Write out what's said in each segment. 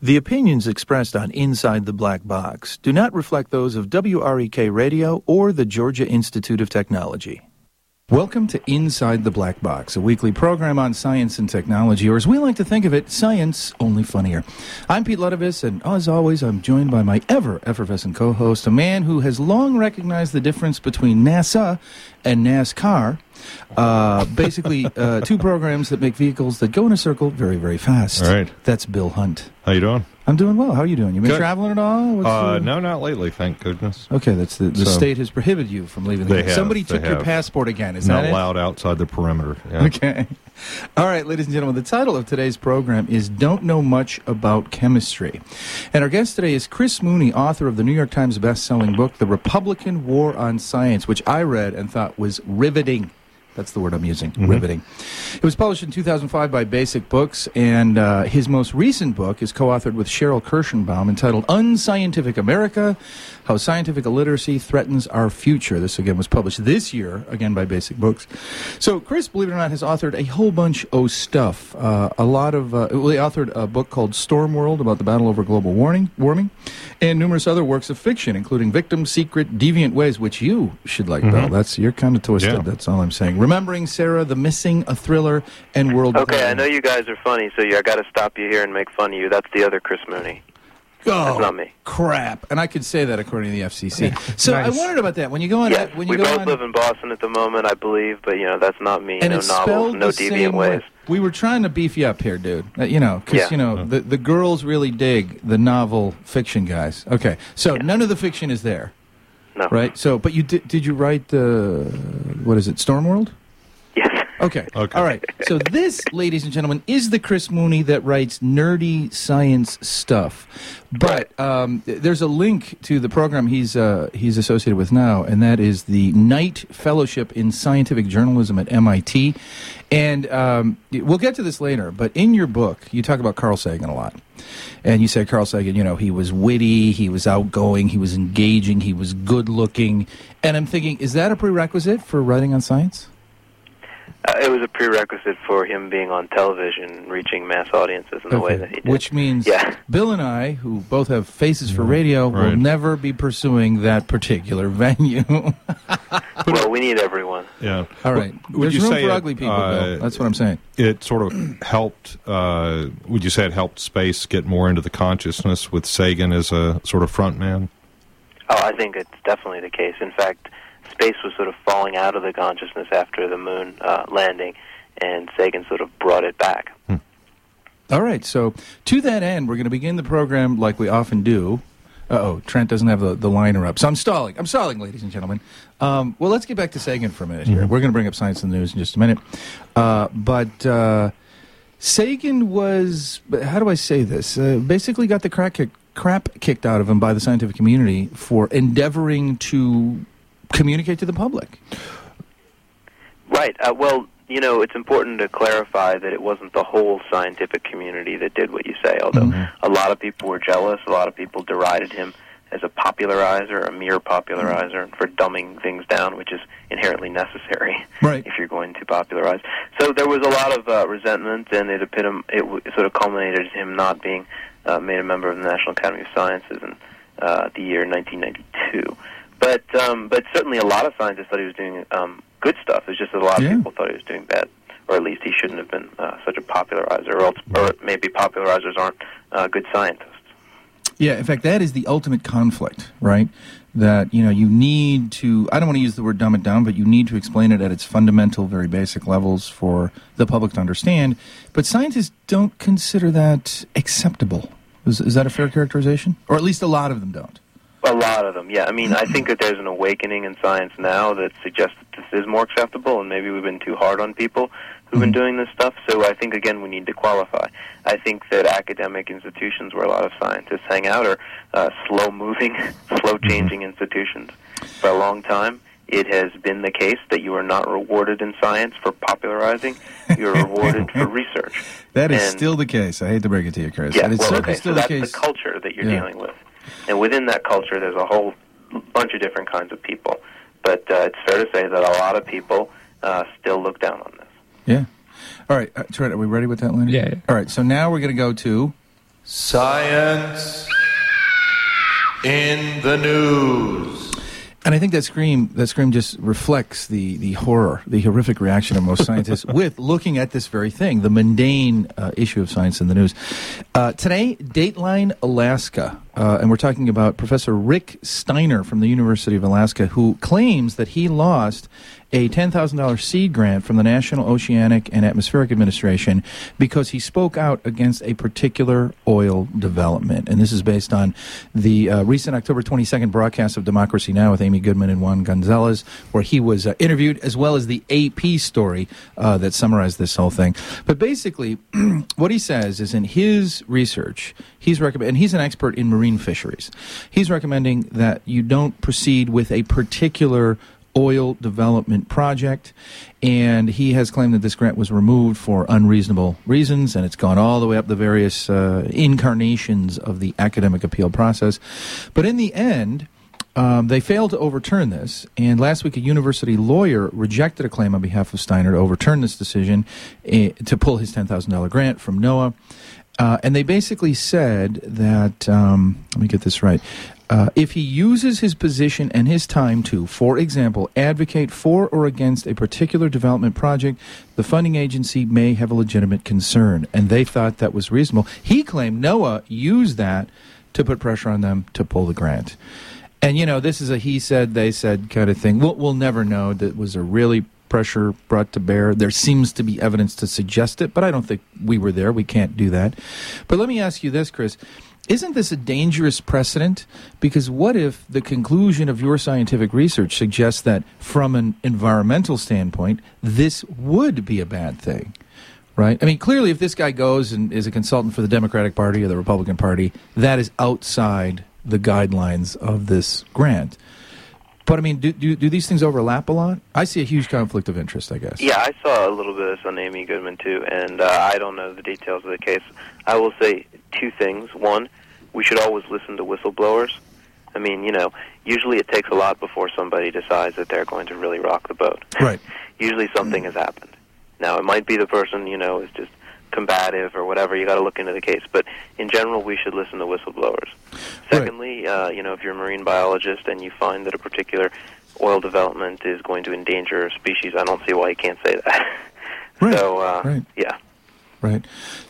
The opinions expressed on Inside the Black Box do not reflect those of WREK Radio or the Georgia Institute of Technology. Welcome to Inside the Black Box, a weekly program on science and technology, or as we like to think of it, science only funnier. I'm Pete Ludovis, and as always, I'm joined by my ever-effervescent co-host, a man who has long recognized the difference between NASA and NASCAR. Basically, two programs that make vehicles that go in a circle very, very fast. All right. That's Bill Hunt. How you doing? I'm doing well. How are you doing? You been Good. Traveling at all? No, not lately, thank goodness. Okay, that's the state has prohibited you from leaving the country. Somebody took your passport again, is that not it? allowed outside the perimeter. Yeah. Okay. All right, ladies and gentlemen, the title of today's program is Don't Know Much About Chemistry. And our guest today is Chris Mooney, author of the New York Times best-selling book, The Republican War on Science, which I read and thought was riveting. That's the word I'm using, riveting. It was published in 2005 by Basic Books, and his most recent book is co-authored with Cheryl Kirschenbaum, entitled Unscientific America, How Scientific Illiteracy Threatens Our Future. This, again, was published this year, again, by Basic Books. So Chris, believe it or not, has authored a whole bunch of stuff. He authored a book called Storm World about the battle over global warming, and numerous other works of fiction, including Victim, Secret, Deviant Ways, which you should like, Bill. You're kind of twisted, that's all I'm saying. Remembering Sarah, The Missing, A Thriller, and World War. Okay, I know you guys are funny, so I got to stop you here and make fun of you. That's the other Chris Mooney. Oh, that's not me. Crap. And I could say that according to the FCC. So Nice. I wondered about that. When you go on... Yeah, we both live in Boston at the moment, I believe, but, that's not me. And no it's novels, no the Deviant same Ways. way. We were trying to beef you up here, dude. Because, the girls really dig the novel fiction guys. Okay, so none of the fiction is there. No. Right? So, but you did you write Storm World? Yes. Okay. All right. So this, ladies and gentlemen, is the Chris Mooney that writes nerdy science stuff. But there's a link to the program he's associated with now, and that is the Knight Fellowship in Scientific Journalism at MIT. And we'll get to this later, but in your book, you talk about Carl Sagan a lot. And you said Carl Sagan, he was witty, he was outgoing, he was engaging, he was good-looking. And I'm thinking, is that a prerequisite for writing on science? It was a prerequisite for him being on television, reaching mass audiences in the way that he did. Which means Bill and I, who both have faces for radio, will never be pursuing that particular venue. Well, we need everyone. Yeah. All right. There's room for ugly people, Bill. That's what I'm saying. It sort of helped, would you say it helped space get more into the consciousness with Sagan as a sort of front man? Oh, I think it's definitely the case. In fact, space was sort of falling out of the consciousness after the moon landing, and Sagan sort of brought it back. All right, so to that end, we're going to begin the program like we often do. Trent doesn't have the liner up, so I'm stalling, ladies and gentlemen. Well, let's get back to Sagan for a minute here. We're going to bring up Science in the News in just a minute. But Sagan was, how do I say this, basically got the crap kicked out of him by the scientific community for endeavoring to communicate to the public. Right. Well, it's important to clarify that it wasn't the whole scientific community that did what you say, although a lot of people were jealous, a lot of people derided him as a popularizer, a mere popularizer, for dumbing things down, which is inherently necessary if you're going to popularize. So there was a lot of resentment, and it sort of culminated in him not being made a member of the National Academy of Sciences in the year 1992. But certainly a lot of scientists thought he was doing good stuff. It's just that a lot of people thought he was doing bad, or at least he shouldn't have been such a popularizer, or maybe popularizers aren't good scientists. Yeah, in fact, that is the ultimate conflict, right? That, you need to, I don't want to use the word dumb it down, but you need to explain it at its fundamental, very basic levels for the public to understand. But scientists don't consider that acceptable. Is that a fair characterization? Or at least a lot of them don't. A lot of them, yeah. I mean, I think that there's an awakening in science now that suggests that this is more acceptable, and maybe we've been too hard on people who've been doing this stuff. So I think, again, we need to qualify. I think that academic institutions where a lot of scientists hang out are slow-moving, slow-changing institutions. For a long time, it has been the case that you are not rewarded in science for popularizing. You're rewarded for research. That is still the case. I hate to break it to you, Chris. Yeah, still so that's the case. The culture that you're dealing with. And within that culture, there's a whole bunch of different kinds of people. But it's fair to say that a lot of people still look down on this. Yeah. All right, Trent, are we ready with that, Lenny? Yeah. All right, so now we're going to go to Science in the news. And I think that scream just reflects the horror, the horrific reaction of most scientists with looking at this very thing, the mundane issue of science in the news. Today, Dateline Alaska, and we're talking about Professor Rick Steiner from the University of Alaska, who claims that he lost a $10,000 seed grant from the National Oceanic and Atmospheric Administration because he spoke out against a particular oil development. And this is based on the recent October 22nd broadcast of Democracy Now! With Amy Goodman and Juan Gonzalez, where he was interviewed, as well as the AP story that summarized this whole thing. But basically, what he says is in his research, and he's an expert in marine fisheries, he's recommending that you don't proceed with a particular oil development project, and he has claimed that this grant was removed for unreasonable reasons, and it's gone all the way up the various incarnations of the academic appeal process. But in the end, they failed to overturn this, and last week a university lawyer rejected a claim on behalf of Steiner to overturn this decision to pull his $10,000 grant from NOAA. And they basically said that, let me get this right, if he uses his position and his time to, for example, advocate for or against a particular development project, the funding agency may have a legitimate concern. And they thought that was reasonable. He claimed NOAA used that to put pressure on them to pull the grant. And, you know, this is a he said, they said kind of thing. We'll never know that was a really pressure brought to bear. There seems to be evidence to suggest it, but I don't think we were there. We can't do that. But let me ask you this, Chris. Isn't this a dangerous precedent? Because what if the conclusion of your scientific research suggests that from an environmental standpoint, this would be a bad thing, right? I mean, clearly, if this guy goes and is a consultant for the Democratic Party or the Republican Party, that is outside the guidelines of this grant. But, I mean, do these things overlap a lot? I see a huge conflict of interest, I guess. Yeah, I saw a little bit of this on Amy Goodman, too, and I don't know the details of the case. I will say two things. One, we should always listen to whistleblowers. I mean, you know, usually it takes a lot before somebody decides that they're going to really rock the boat. Right. Usually something has happened. Now, it might be the person, you know, is just combative or whatever. You got to look into the case. But in general, we should listen to whistleblowers. Secondly, you know, if you're a marine biologist and you find that a particular oil development is going to endanger a species, I don't see why you can't say that. Right. So, yeah. Right.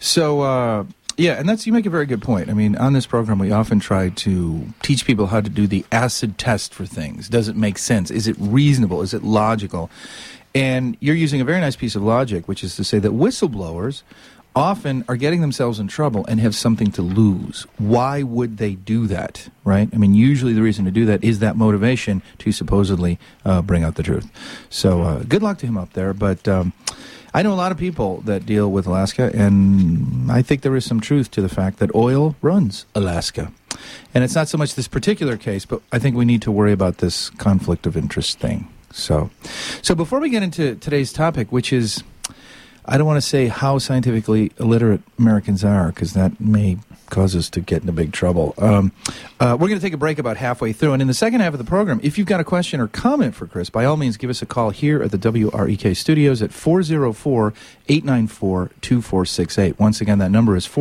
So, yeah, and you make a very good point. I mean, on this program, we often try to teach people how to do the acid test for things. Does it make sense? Is it reasonable? Is it logical? And you're using a very nice piece of logic, which is to say that whistleblowers often are getting themselves in trouble and have something to lose. Why would they do that, right? I mean, usually the reason to do that is that motivation to supposedly bring out the truth. So good luck to him up there. But I know a lot of people that deal with Alaska, and I think there is some truth to the fact that oil runs Alaska. And it's not so much this particular case, but I think we need to worry about this conflict of interest thing. So before we get into today's topic, which is, I don't want to say how scientifically illiterate Americans are, because that may cause us to get into big trouble. We're going to take a break about halfway through. And in the second half of the program, if you've got a question or comment for Chris, by all means, give us a call here at the WREK studios at 404-894-2468. Once again, that number is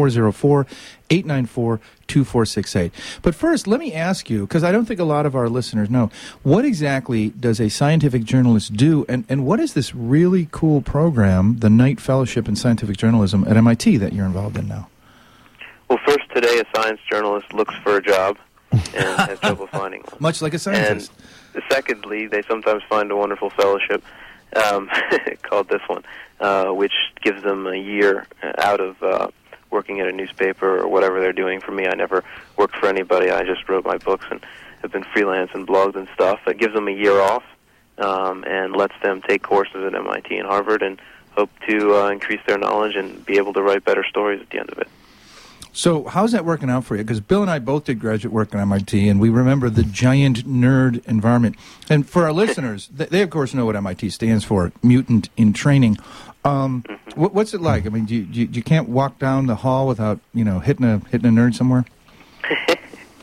404-894-2468. But first, let me ask you, because I don't think a lot of our listeners know, what exactly does a scientific journalist do, and what is this really cool program, the Knight Fellowship in Scientific Journalism at MIT, that you're involved in now? Well, first, today a science journalist looks for a job and has trouble finding one. Much like a scientist. And secondly, they sometimes find a wonderful fellowship called this one, which gives them a year out of working at a newspaper or whatever they're doing. For me, I never worked for anybody. I just wrote my books and have been freelance and blogged and stuff. It gives them a year off and lets them take courses at MIT and Harvard and hope to increase their knowledge and be able to write better stories at the end of it. So how's that working out for you? Because Bill and I both did graduate work at MIT, and we remember the giant nerd environment. And for our listeners, they of course know what MIT stands for, Mutant in Training. What's it like? I mean, you can't walk down the hall without hitting a nerd somewhere?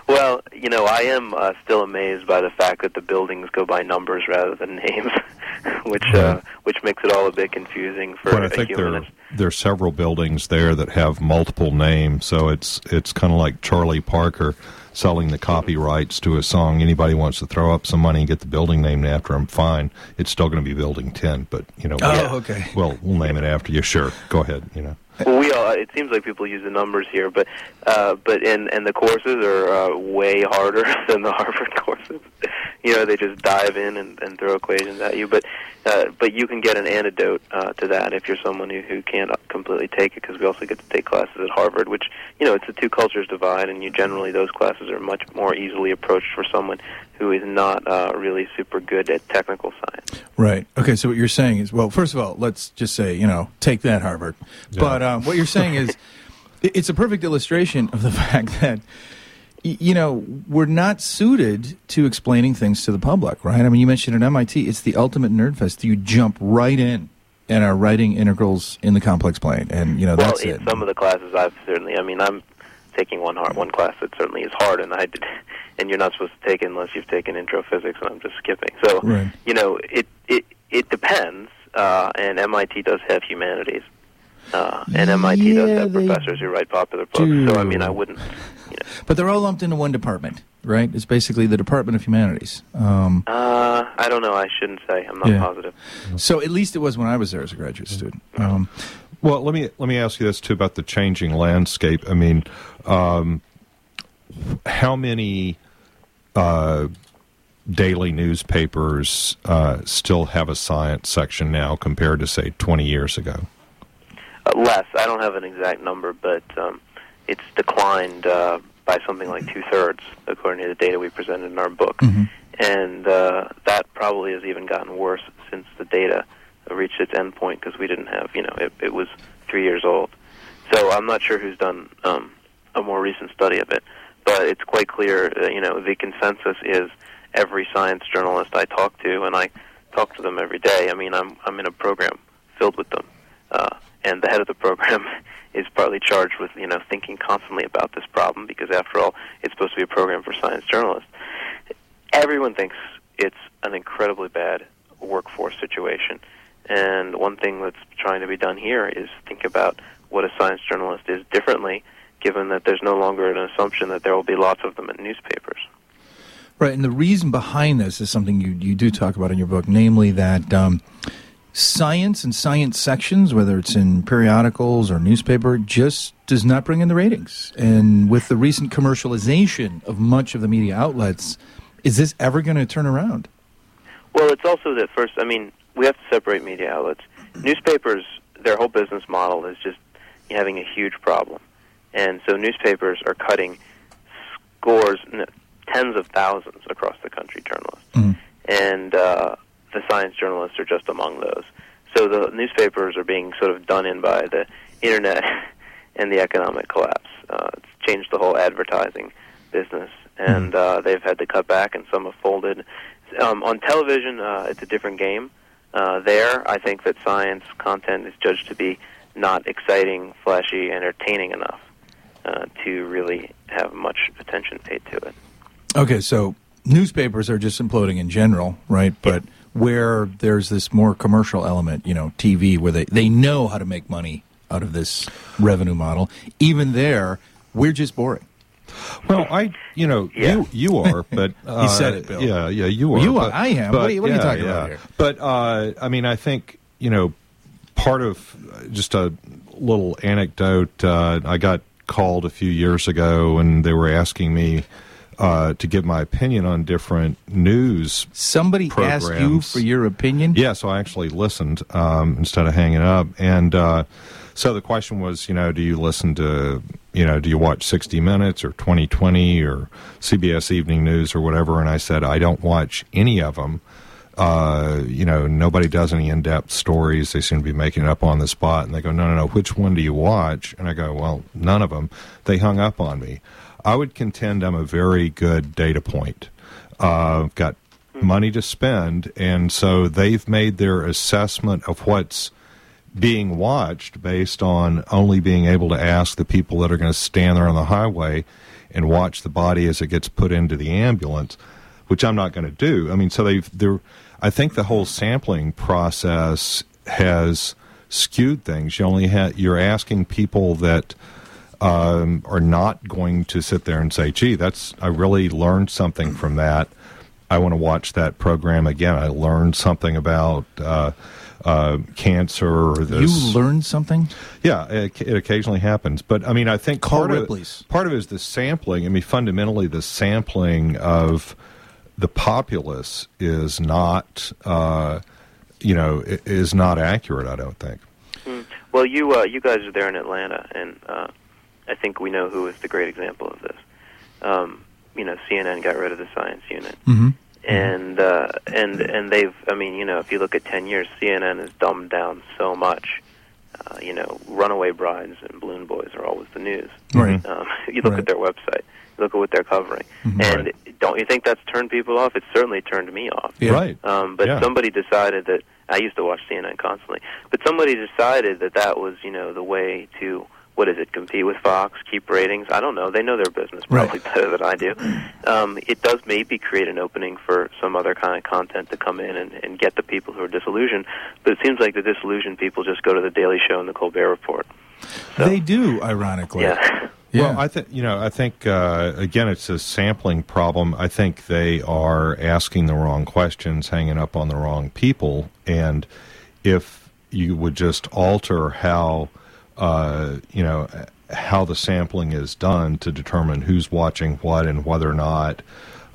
Well, I am still amazed by the fact that the buildings go by numbers rather than names, which makes it all a bit confusing for but I a think humanist. there are several buildings there that have multiple names, so it's kind of like Charlie Parker selling the copyrights to a song. Anybody wants to throw up some money and get the building named after him, fine. It's still going to be Building 10, but okay. We'll name it after you. Sure, go ahead. Well, it seems like people use the numbers here, but the courses are way harder than the Harvard courses. They just dive in and throw equations at you. But you can get an antidote to that if you're someone who can't completely take it, because we also get to take classes at Harvard, which it's a two cultures divide, and generally those classes are much more easily approached for someone who is not really super good at technical science. Right. Okay, so what you're saying is, well, first of all, let's just say, take that, Harvard. Yeah. But what you're saying is, it's a perfect illustration of the fact that, we're not suited to explaining things to the public, right? I mean, you mentioned at MIT, it's the ultimate nerd fest. You jump right in and are writing integrals in the complex plane, and, that's it. Well, in some of the classes I'm taking one class that certainly is hard, and you're not supposed to take it unless you've taken intro physics, and I'm just skipping. So, right. It depends, and MIT does have humanities, and MIT does have professors who write popular books. So, I wouldn't. But they're all lumped into one department, right? It's basically the Department of Humanities. I don't know. I shouldn't say. I'm not positive. So at least it was when I was there as a graduate student. Well, let me ask you this too about the changing landscape. I mean, how many daily newspapers still have a science section now compared to, say, 20 years ago? Less. I don't have an exact number, but it's declined by something like 2/3, according to the data we presented in our book. Mm-hmm. And that probably has even gotten worse since the data reached its end point, because we didn't have, it was 3 years old. So I'm not sure who's done a more recent study of it, but it's quite clear that, the consensus is every science journalist I talk to, and I talk to them every day. I mean, I'm in a program filled with them, and the head of the program is partly charged with, thinking constantly about this problem, because after all, it's supposed to be a program for science journalists. Everyone thinks it's an incredibly bad workforce situation, and one thing that's trying to be done here is think about what a science journalist is differently, given that there's no longer an assumption that there will be lots of them in newspapers. Right, and the reason behind this is something you do talk about in your book, namely that science and science sections, whether it's in periodicals or newspaper, just does not bring in the ratings. And with the recent commercialization of much of the media outlets, is this ever going to turn around? Well, it's also that first, we have to separate media outlets. Newspapers, their whole business model is just having a huge problem. And so newspapers are cutting scores, tens of thousands across the country, journalists. Mm-hmm. And the science journalists are just among those. So the newspapers are being sort of done in by the Internet and the economic collapse. It's changed the whole advertising business, and they've had to cut back, and some have folded. On television, it's a different game. There, I think that science content is judged to be not exciting, flashy, entertaining enough to really have much attention paid to it. Okay, so newspapers are just imploding in general, right? But where there's this more commercial element, TV, where they know how to make money out of this revenue model, even there, we're just boring. Well, you are, but you said it, Bill. Yeah, you are. You are. I am. What are you talking about here? But I think part of just a little anecdote. I got called a few years ago, and they were asking me to give my opinion on different news. Somebody programs. Asked you for your opinion? Yeah, so I actually listened instead of hanging up, and. So the question was, do you listen to, do you watch 60 Minutes or 2020 or CBS Evening News or whatever? And I said, I don't watch any of them. Nobody does any in-depth stories. They seem to be making it up on the spot. And they go, no, which one do you watch? And I go, well, none of them. They hung up on me. I would contend I'm a very good data point. I've got money to spend, and so they've made their assessment of what's being watched based on only being able to ask the people that are going to stand there on the highway and watch the body as it gets put into the ambulance, which I'm not going to do. I mean, so I think the whole sampling process has skewed things. You're asking people that are not going to sit there and say, gee, I really learned something from that. I want to watch that program again. I learned something about cancer or this. You learned something? Yeah, it occasionally happens. But, I mean, I think part of it is the sampling. I mean, fundamentally, the sampling of the populace is not, is not accurate, I don't think. Well, you guys are there in Atlanta, and I think we know who is the great example of this. CNN got rid of the science unit. Mm-hmm. And they've, if you look at 10 years, CNN has dumbed down so much. Runaway brides and balloon boys are always the news. Right. You look at their website, you look at what they're covering. Mm-hmm. And don't you think that's turned people off? It's certainly turned me off. Yeah. Right. Somebody decided that, I used to watch CNN constantly, but somebody decided that was, the way to, compete with Fox, keep ratings? I don't know. They know their business probably better than I do. It does maybe create an opening for some other kind of content to come in and get the people who are disillusioned, but it seems like the disillusioned people just go to The Daily Show and The Colbert Report. So, they do, ironically. Yeah. Well, I think again, it's a sampling problem. I think they are asking the wrong questions, hanging up on the wrong people, and if you would just alter how the sampling is done to determine who's watching what and whether or not,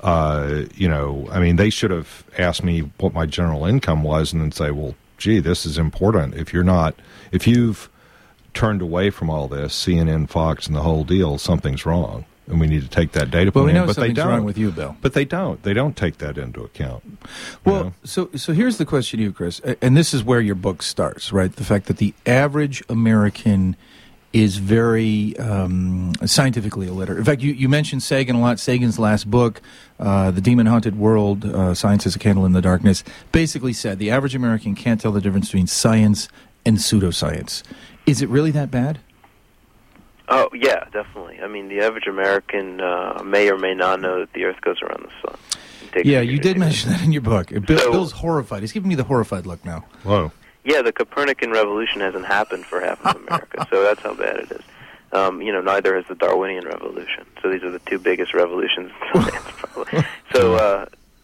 they should have asked me what my general income was and then say, well, gee, this is important. If you've turned away from all this, CNN, Fox, and the whole deal, something's wrong. And we need to take that data point we know in. But something's they don't. wrong with you, Bill. But they don't. They don't take that into account. Well, so here's the question to you, Chris, and this is where your book starts, right? The fact that the average American is very scientifically illiterate. In fact, you mentioned Sagan a lot. Sagan's last book, The Demon-Haunted World, Science as a Candle in the Darkness, basically said the average American can't tell the difference between science and pseudoscience. Is it really that bad? Oh, yeah, definitely. I mean, the average American may or may not know that the Earth goes around the sun. Yeah, you did mention that in your book. Bill's horrified. He's giving me the horrified look now. Whoa. Yeah, the Copernican revolution hasn't happened for half of America, so that's how bad it is. Neither has the Darwinian revolution. So these are the two biggest revolutions in science, probably. So,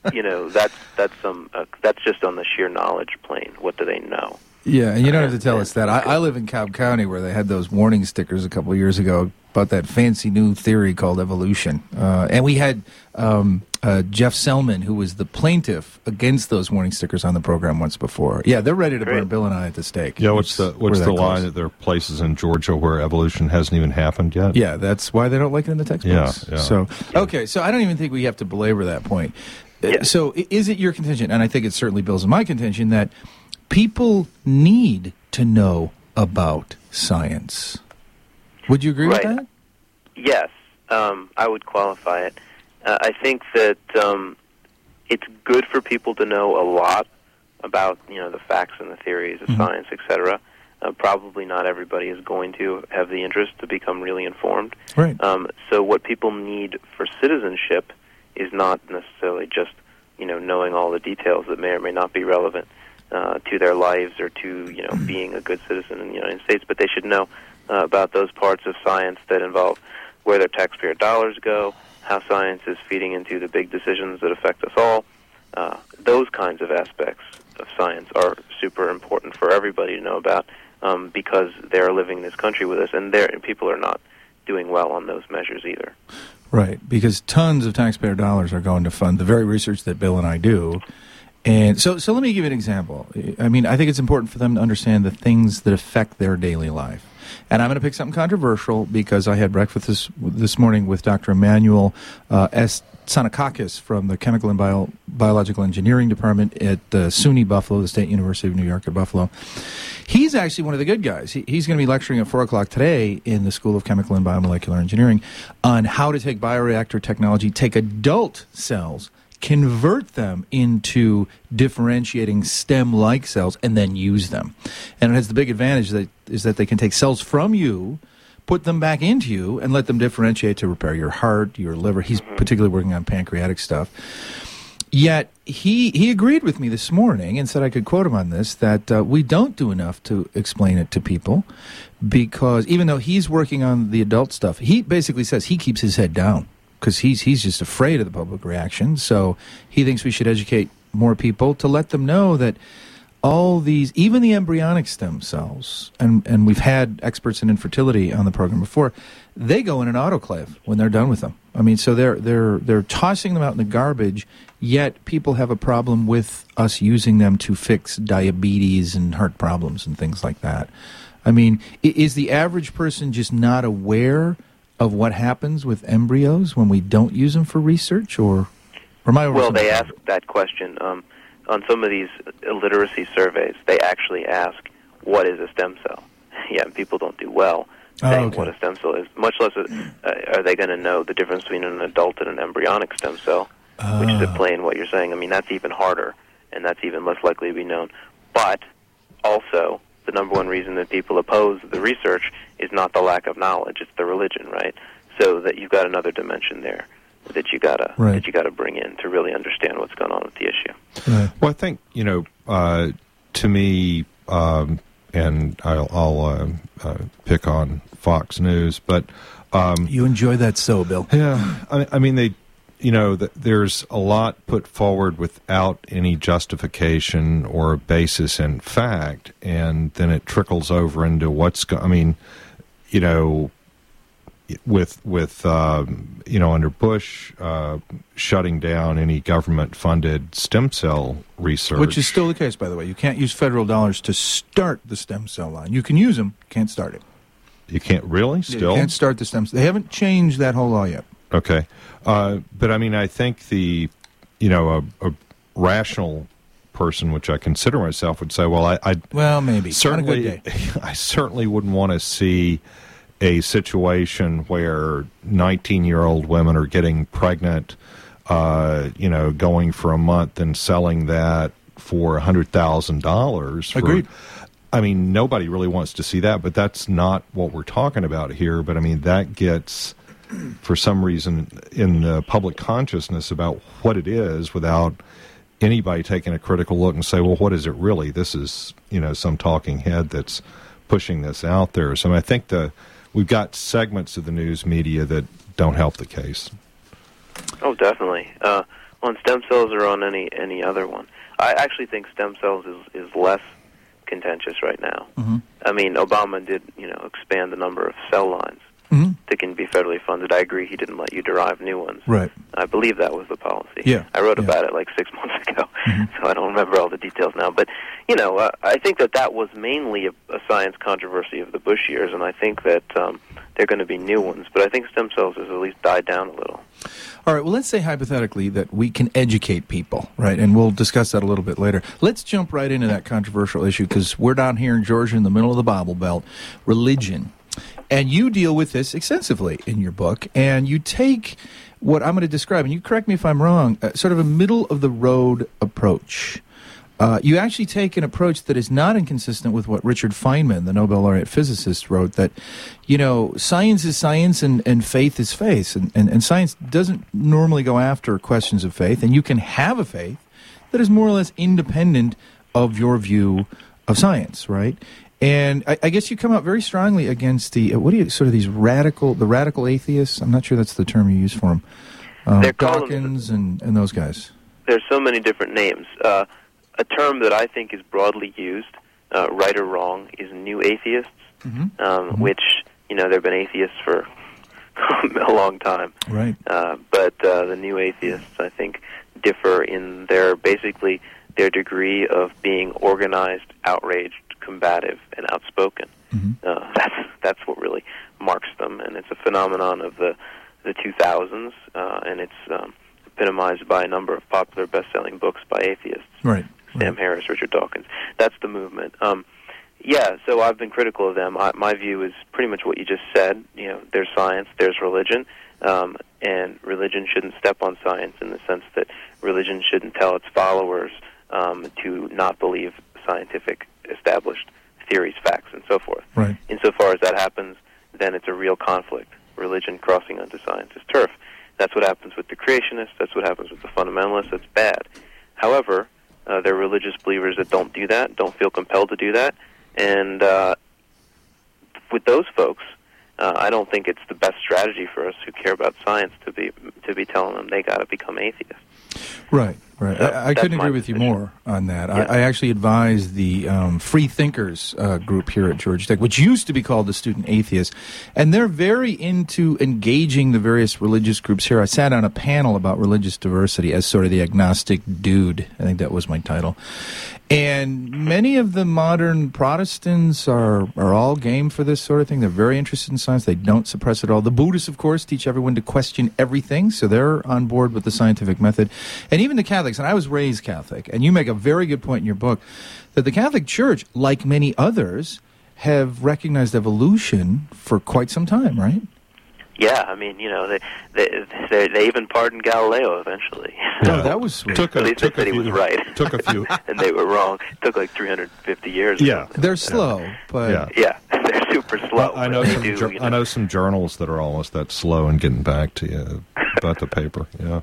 that's just on the sheer knowledge plane. What do they know? Yeah, and you don't have to tell us that. I live in Cobb County where they had those warning stickers a couple of years ago about that fancy new theory called evolution. And we had Jeff Selman, who was the plaintiff against those warning stickers on the program once before. Yeah, they're ready to burn Bill and I at the stake. Yeah, what's the line that there are places in Georgia where evolution hasn't even happened yet? Yeah, that's why they don't like it in the textbooks. Yeah. So, okay, so I don't even think we have to belabor that point. Yeah. So is it your contention, and I think it's certainly Bill's and my contention, that people need to know about science? Would you agree with that? Yes, I would qualify it. I think that it's good for people to know a lot about, the facts and the theories of science, etc. Probably not everybody is going to have the interest to become really informed. Right. So what people need for citizenship is not necessarily just, knowing all the details that may or may not be relevant to their lives or to, being a good citizen in the United States, but they should know about those parts of science that involve where their taxpayer dollars go, how science is feeding into the big decisions that affect us all. Those kinds of aspects of science are super important for everybody to know about because they're living in this country with us, and people are not doing well on those measures either. Right, because tons of taxpayer dollars are going to fund the very research that Bill and I do. And so let me give you an example. I mean, I think it's important for them to understand the things that affect their daily life. And I'm going to pick something controversial because I had breakfast this morning with Dr. Emmanuel S. Tsanakakis from the Chemical and Biological Engineering Department at SUNY Buffalo, the State University of New York at Buffalo. He's actually one of the good guys. He's going to be lecturing at 4 o'clock today in the School of Chemical and Biomolecular Engineering on how to take bioreactor technology, take adult cells, convert them into differentiating stem-like cells, and then use them. And it has the big advantage that they can take cells from you, put them back into you and let them differentiate to repair your heart, your liver. He's particularly working on pancreatic stuff. Yet he agreed with me this morning and said I could quote him on this, that we don't do enough to explain it to people, because even though he's working on the adult stuff, he basically says he keeps his head down because he's just afraid of the public reaction. So he thinks we should educate more people to let them know that all these, even the embryonic stem cells, and we've had experts in infertility on the program before, they go in an autoclave when they're done with them. I mean, so they're tossing them out in the garbage, yet people have a problem with us using them to fix diabetes and heart problems and things like that. I mean, is the average person just not aware of what happens with embryos when we don't use them for research, or am I over? Well, they ask that question. On some of these illiteracy surveys, they actually ask, what is a stem cell? Yeah, and people don't do well saying what a stem cell is, much less are they going to know the difference between an adult and an embryonic stem cell, which is at play in what you're saying. I mean, that's even harder, and that's even less likely to be known. But also, the number one reason that people oppose the research is not the lack of knowledge, it's the religion, right? So that you've got another dimension there that you gotta bring in to really understand what's going on with the issue. Right. Well, I think to me, and I'll pick on Fox News, but you enjoy that, so Bill? Yeah, I mean there's a lot put forward without any justification or basis in fact, and then it trickles over into with under Bush shutting down any government-funded stem cell research. Which is still the case, by the way. You can't use federal dollars to start the stem cell line. You can use them, can't start it. You can't really? Still? You can't start the stem cell. They haven't changed that whole law yet. Okay. But, I mean, I think a rational person, which I consider myself, would say, well, maybe. Certainly, on a good day. I certainly wouldn't want to see a situation where 19-year-old women are getting pregnant, going for a month and selling that for $100,000. Agreed. I mean, nobody really wants to see that, but that's not what we're talking about here. But, I mean, that gets, for some reason, in the public consciousness about what it is without anybody taking a critical look and say, well, what is it really? This is, some talking head that's pushing this out there. So I think we've got segments of the news media that don't help the case. Oh, definitely. On stem cells or on any other one. I actually think stem cells is less contentious right now. Mm-hmm. I mean, Obama did, expand the number of cell lines that can be federally funded. I agree he didn't let you derive new ones. Right. I believe that was the policy. Yeah. I wrote about it like 6 months ago, so I don't remember all the details now. But, I think that was mainly a science controversy of the Bush years, and I think that there are going to be new ones. But I think stem cells has at least died down a little. All right, well, let's say hypothetically that we can educate people, right? And we'll discuss that a little bit later. Let's jump right into that controversial issue, because we're down here in Georgia in the middle of the Bible Belt, religion. And you deal with this extensively in your book, and you take what I'm going to describe, and you correct me if I'm wrong, sort of a middle-of-the-road approach. You actually take an approach that is not inconsistent with what Richard Feynman, the Nobel laureate physicist, wrote, that, science is science and faith is faith. And science doesn't normally go after questions of faith, and you can have a faith that is more or less independent of your view of science, right? And I guess you come out very strongly against the radical atheists. I'm not sure that's the term you use for them. Dawkins and those guys. There's so many different names. A term that I think is broadly used, right or wrong, is new atheists, which, there have been atheists for a long time. Right. But the new atheists, I think, differ in their degree of being organized, outraged, combative, and outspoken. That's what really marks them, and it's a phenomenon of the 2000s, and it's epitomized by a number of popular best-selling books by atheists. Right. Sam Harris, Richard Dawkins. That's the movement. So I've been critical of them. My view is pretty much what you just said. There's science, there's religion, and religion shouldn't step on science in the sense that religion shouldn't tell its followers to not believe scientific established theories, facts, and so forth. Right. Insofar as that happens, then it's a real conflict. Religion crossing onto science's turf. That's what happens with the creationists. That's what happens with the fundamentalists. That's bad. However, there are religious believers that don't do that, don't feel compelled to do that, and with those folks, I don't think it's the best strategy for us who care about science to be telling them they got to become atheists. Right. So I couldn't agree with you position. more on that. Yeah. I actually advise the Free Thinkers group here at Georgia Tech, which used to be called the Student Atheists, and they're very into engaging the various religious groups here. I sat on a panel about religious diversity as sort of the agnostic dude. I think that was my title. And many of the modern Protestants are all game for this sort of thing. They're very interested in science. They don't suppress it all. The Buddhists, of course, teach everyone to question everything, so they're on board with the scientific method. And even the Catholics, and I was raised Catholic, and you make a very good point in your book, that the Catholic Church, like many others, have recognized evolution for quite some time, right? Yeah, I mean, they even pardoned Galileo eventually. Yeah. Oh, that was sweet. At least they said he was right. Took a few. And they were wrong. It took like 350 years. Yeah. They're slow, but... Yeah. Yeah, they're super slow. I know They some. do, I know some journals that are almost that slow in getting back to you about the paper. Yeah.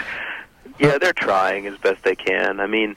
Yeah, they're trying as best they can. I mean,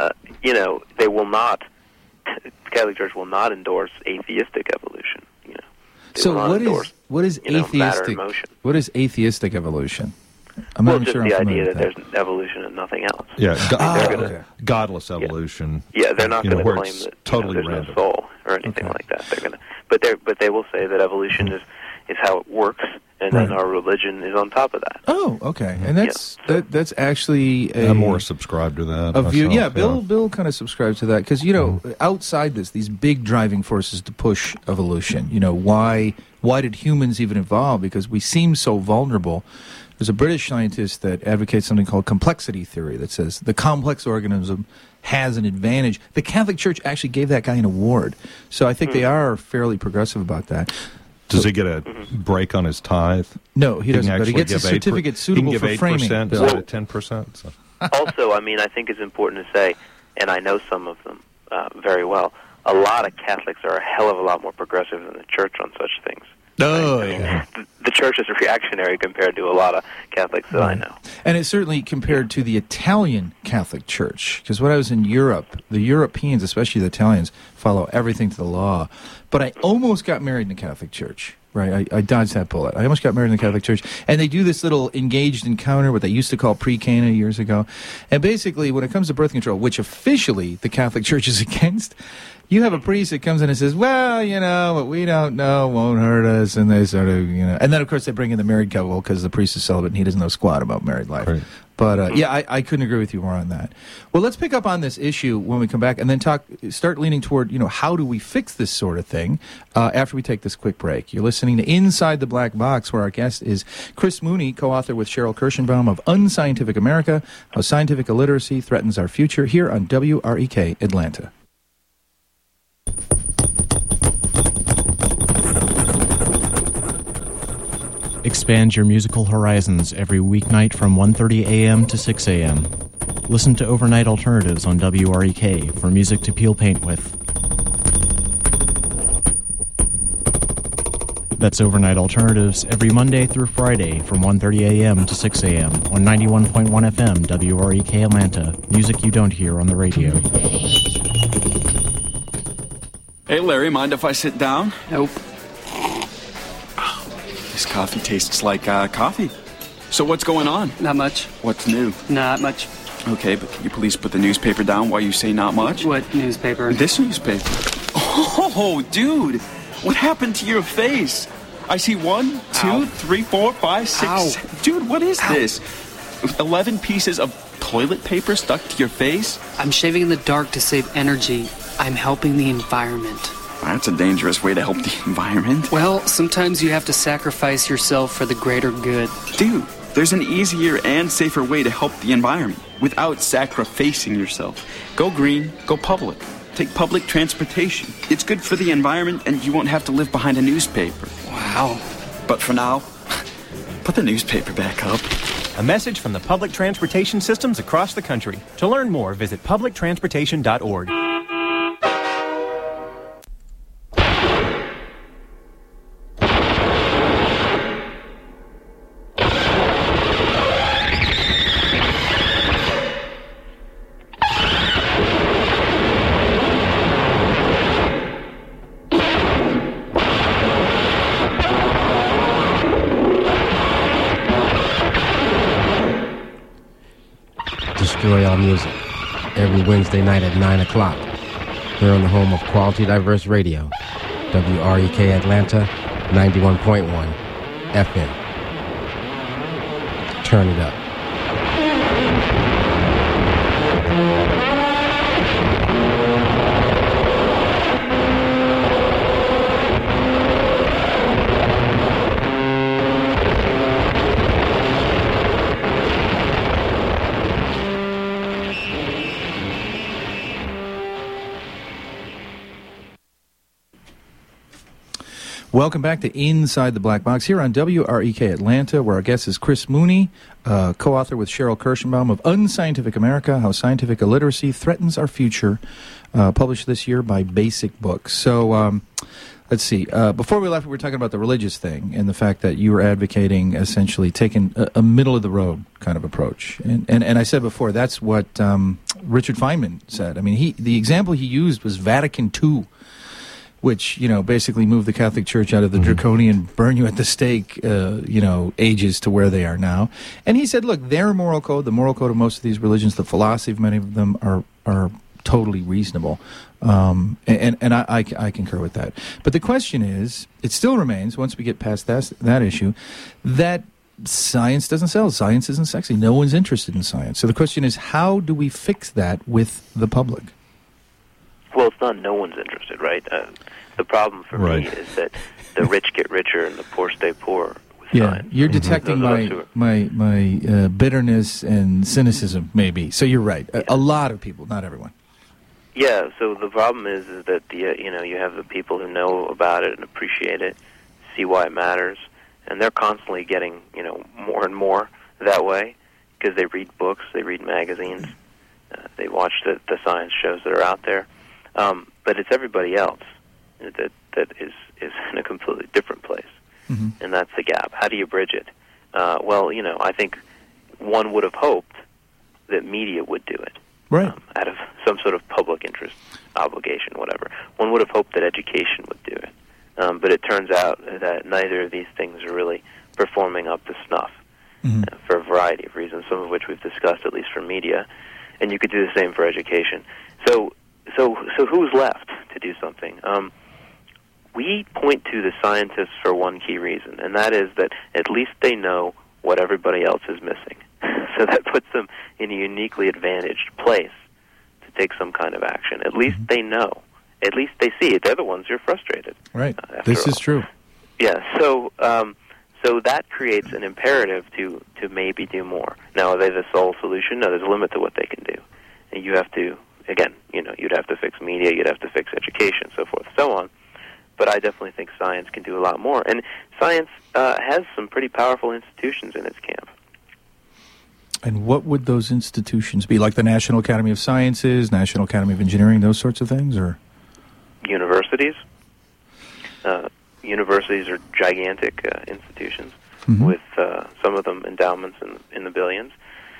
they will not. The Catholic Church will not endorse atheistic evolution. They So will not endorse, what is matter atheistic? and motion. What is atheistic evolution? I'm Well, not just sure the I'm familiar idea that with there's evolution and nothing else. Yeah. okay. Godless evolution. Yeah, they're not You know, going to where claim it's that totally there's random. no soul or anything Okay. like that. They're going to, but they will say that evolution is how it works, and then Right. our religion is on top of that. Oh, okay. And that's actually a... I'm more subscribed to that. A view, myself, yeah, Bill kind of subscribes to that because outside these big driving forces to push evolution. Why did humans even evolve? Because we seem so vulnerable. There's a British scientist that advocates something called complexity theory that says the complex organism has an advantage. The Catholic Church actually gave that guy an award, so I think they are fairly progressive about that. Does he get a break on his tithe? No, he doesn't, but he actually gets a give certificate suitable he for can give framing. 8% Bill. instead of 10%. So. Also, I mean, I think it's important to say, and I know some of them very well, a lot of Catholics are a hell of a lot more progressive than the Church on such things. Oh, I mean, yeah. The Church is reactionary compared to a lot of Catholics that I know. And it's certainly compared to the Italian Catholic Church, because when I was in Europe, the Europeans, especially the Italians, follow everything to the law. But I almost got married in the Catholic Church, right? I dodged that bullet. I almost got married in the Catholic Church. And they do this little engaged encounter, what they used to call pre-Cana years ago. And basically, when it comes to birth control, which officially the Catholic Church is against, you have a priest that comes in and says, well, what we don't know won't hurt us, and they sort of, and then, of course, they bring in the married couple because the priest is celibate and he doesn't know squat about married life. Right. But, I couldn't agree with you more on that. Well, let's pick up on this issue when we come back and then start leaning toward, how do we fix this sort of thing after we take this quick break. You're listening to Inside the Black Box, where our guest is Chris Mooney, co-author with Cheryl Kirschenbaum of Unscientific America, How Scientific Illiteracy Threatens Our Future, here on WREK Atlanta. Expand your musical horizons every weeknight from 1:30 a.m. to 6 a.m. Listen to Overnight Alternatives on WREK for music to peel paint with. That's Overnight Alternatives every Monday through Friday from 1:30 a.m. to 6 a.m. on 91.1 FM WREK Atlanta. Music you don't hear on the radio. Hey, Larry, mind if I sit down? Nope. This coffee tastes like coffee. So what's going on? Not much. What's new? Not much. Okay, but can you please put the newspaper down while you say not much? What newspaper? This newspaper. Oh, dude. What happened to your face? I see 1, 2, 3, 4, 5, 6. Ow. Dude, what is this? 11 pieces of toilet paper stuck to your face? I'm shaving in the dark to save energy. I'm helping the environment. That's a dangerous way to help the environment. Well, sometimes you have to sacrifice yourself for the greater good. Dude, there's an easier and safer way to help the environment without sacrificing yourself. Go green, go public. Take public transportation. It's good for the environment and you won't have to live behind a newspaper. Wow. But for now, put the newspaper back up. A message from the public transportation systems across the country. To learn more, visit publictransportation.org. enjoy our music every Wednesday night at 9 o'clock here on the home of Quality Diverse Radio, WREK Atlanta, 91.1 FM. Turn it up. Welcome back to Inside the Black Box here on WREK Atlanta, where our guest is Chris Mooney, co-author with Cheryl Kirschenbaum of Unscientific America, How Scientific Illiteracy Threatens Our Future, published this year by Basic Books. So let's see. Before we left, we were talking about the religious thing and the fact that you were advocating essentially taking a middle-of-the-road kind of approach. And I said before, that's what Richard Feynman said. I mean, the example he used was Vatican II, which, basically moved the Catholic Church out of the draconian burn you at the stake, ages to where they are now. And he said, look, their moral code, the moral code of most of these religions, the philosophy of many of them are totally reasonable. And I concur with that. But the question is, it still remains, once we get past that issue, that science doesn't sell. Science isn't sexy. No one's interested in science. So the question is, how do we fix that with the public? Well, it's not no one's interested, right? The problem for me is that the rich get richer and the poor stay poor with science. You're detecting my bitterness and cynicism, maybe. So you're right. A lot of people, not everyone. Yeah, so the problem is that you have the people who know about it and appreciate it, see why it matters, and they're constantly getting, more and more that way because they read books, they read magazines, they watch the science shows that are out there. But it's everybody else that is in a completely different place, and that's the gap. How do you bridge it? Well, I think one would have hoped that media would do it, right? Out of some sort of public interest obligation, whatever. One would have hoped that education would do it, but it turns out that neither of these things are really performing up to snuff for a variety of reasons, some of which we've discussed, at least for media, and you could do the same for education. So who's left to do something? We point to the scientists for one key reason, and that is that at least they know what everybody else is missing. So that puts them in a uniquely advantaged place to take some kind of action. At least they know. At least they see it. They're the ones who are frustrated. Right. This is true. Yeah. So that creates an imperative to maybe do more. Now, are they the sole solution? No, there's a limit to what they can do. And you have to, again, you'd have to fix media, you'd have to fix education, so forth, so on. But I definitely think science can do a lot more. And science has some pretty powerful institutions in its camp. And what would those institutions be? Like the National Academy of Sciences, National Academy of Engineering, those sorts of things? Or universities. Universities are gigantic institutions with some of them endowments in the billions.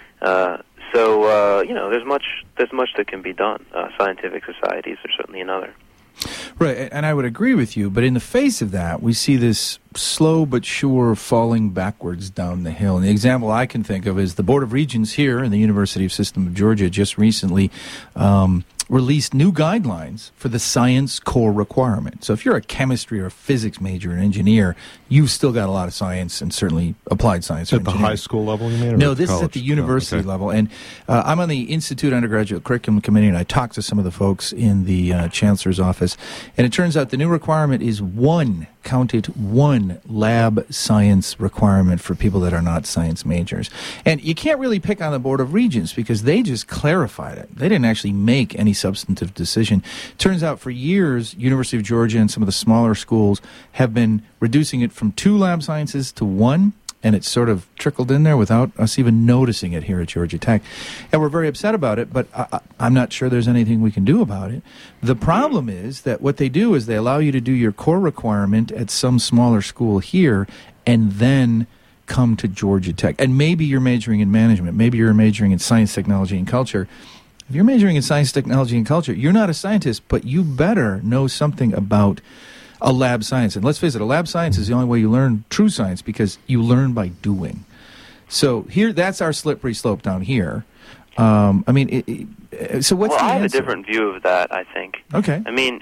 So there's much that can be done. Scientific societies are certainly another. Right, and I would agree with you, but in the face of that, we see this slow but sure falling backwards down the hill. And the example I can think of is the Board of Regents here in the University of System of Georgia just recently released new guidelines for the science core requirement. So if you're a chemistry or a physics major, an engineer, you've still got a lot of science and certainly applied science. At the high school level, you mean? No, this is at the university level. And I'm on the Institute Undergraduate Curriculum Committee, and I talked to some of the folks in the Chancellor's office. And it turns out the new requirement is one lab science requirement for people that are not science majors. And you can't really pick on the Board of Regents because they just clarified it. They didn't actually make any substantive decision. Turns out for years, University of Georgia and some of the smaller schools have been reducing it from 2 lab sciences to 1, and it's sort of trickled in there without us even noticing it here at Georgia Tech. And we're very upset about it, but I'm not sure there's anything we can do about it. The problem is that what they do is they allow you to do your core requirement at some smaller school here and then come to Georgia Tech. And maybe you're majoring in management. Maybe you're majoring in science, technology, and culture. If you're majoring in science, technology, and culture, you're not a scientist, but you better know something about a lab science. And let's face it, a lab science is the only way you learn true science because you learn by doing. So here, that's our slippery slope down here. I mean, so what's the answer? I have a different view of that, I think. Okay. I mean,